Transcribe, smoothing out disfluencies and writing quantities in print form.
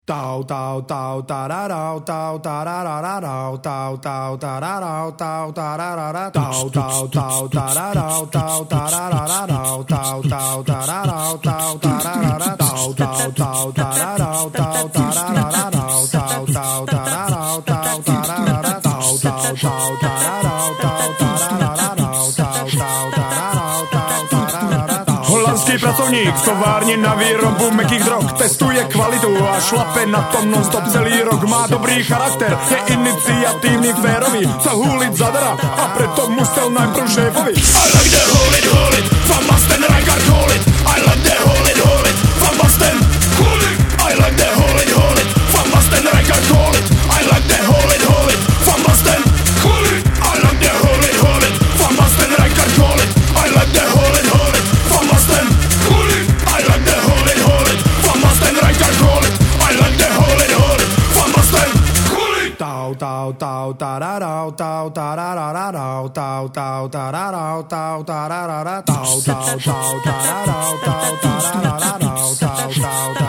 Tau tau tau tararau tau tarararau tau tau tararau tau tararara tau tau tau tararau tau tarararau tau tau tararau tau tararara tau tau tau tararau tau tarararau tau tau tararau tau tararara tau tau tau tararau tau tarararau tau tau tararau tau tararara. Holandský pracovník v továrně na výrobu mäkkých drog testuje kvalitu a šlape na tom non-stop celý rok. Má dobrý charakter, je iniciativní, férový, chce húlit zadara a preto musel najprv šéfovi. I like the holit, van Basten, Rijkaard holit. I like the holit, van Basten, holit. I like the holit, van Basten, Rijkaard holit. I like the holit, van Basten, holit. I like the holit, van Basten, Rijkaard holit. I like the holit, van Basten, holit. I like the holit, van Basten, Rijkaard holit. I like the holit, van Basten, holit. Tau tau tau tararau tau tarararau tau tau tararau tau tararara tau tau tau tararau tau tarararau tau tau